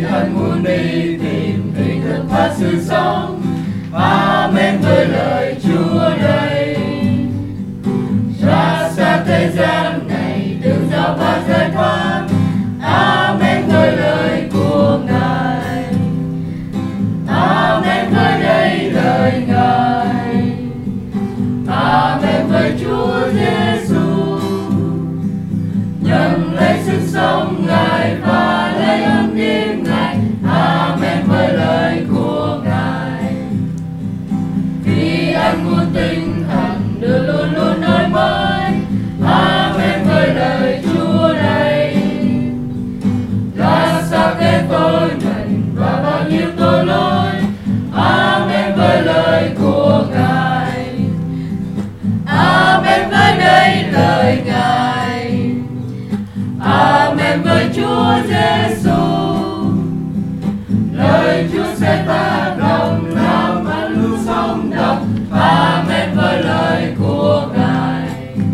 anh muốn đi tìm hình thức và sự sống. Amen với lời Chúa đây. Ra xa thế gian này tự do và giải thoát. Amen với lời của Ngài. Amen với đây lời Ngài. Amen với Chúa Giêsu. Nhận lấy sức sống Ngài và lấy ơn điềm Ngài. Amen với lời của Ngài. Vì anh muốn tinh thần được luôn luôn đổi mới. Amen với lời Chúa đây. Ra xa cái tôi mình và bao nhiêu tội lỗi. Amen với lời của Ngài. Amen với đây lời Ngài. Amen với Chúa Giêsu. Lời Chúa sẽ tác động làm anh luôn sống động. Amen với lời của Ngài.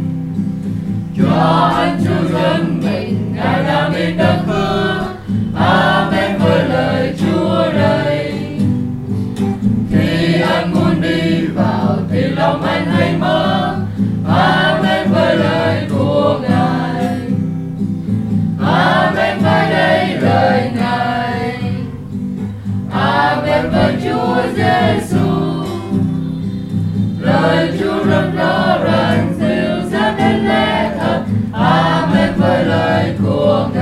Cho anh Chúa dân mình Ngài đã biết đất hứa. Amen với lời Chúa đây. Khi anh muốn đi vào thì lòng anh hãy mở. Amen với lời của Ngài. Amen với đây lời Ngài. Amen với Chúa Giêsu. Lời Chúa rất rõ ràng dịu dàng đến lẽ thật. Amen với lời của Ngài.